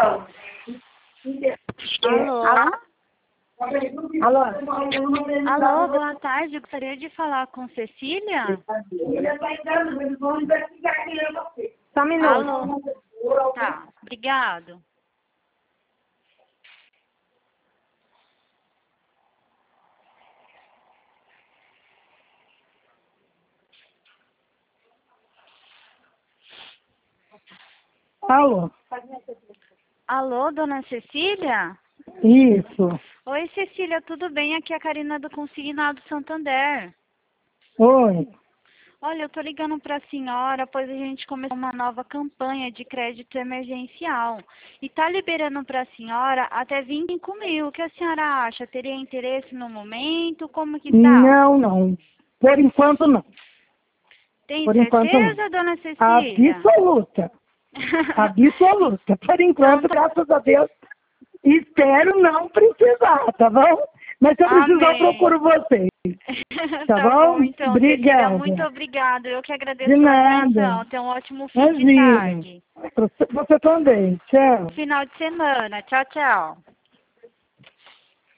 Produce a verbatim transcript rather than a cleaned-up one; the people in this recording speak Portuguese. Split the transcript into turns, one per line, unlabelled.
Alô?
Alô?
Alô, boa tarde. Eu gostaria de falar com Cecília.
Só um minuto.
Alô? Tá, obrigado.
Alô?
Alô, dona Cecília?
Isso.
Oi, Cecília, tudo bem? Aqui é a Karina do Consignado Santander.
Oi.
Olha, eu tô ligando para a senhora, pois a gente começou uma nova campanha de crédito emergencial. E tá liberando para a senhora até vinte e cinco mil. O que a senhora acha? Teria interesse no momento? Como que tá?
Não, não. Por enquanto, não.
Tem
Por enquanto, não.
certeza, dona Cecília?
Absoluta. Absoluta. Por enquanto,
Então,
graças a Deus, espero não precisar, tá bom? Mas se eu precisar, eu
amém.
procuro vocês. Tá,
Tá
bom?
bom, então, Cecília,
Obrigada.
muito obrigada. Eu que agradeço
De
pela
nada.
atenção. Tenha um ótimo fim de
Imagina.
tarde.
Você você também. Tchau.
Final de semana. Tchau, tchau.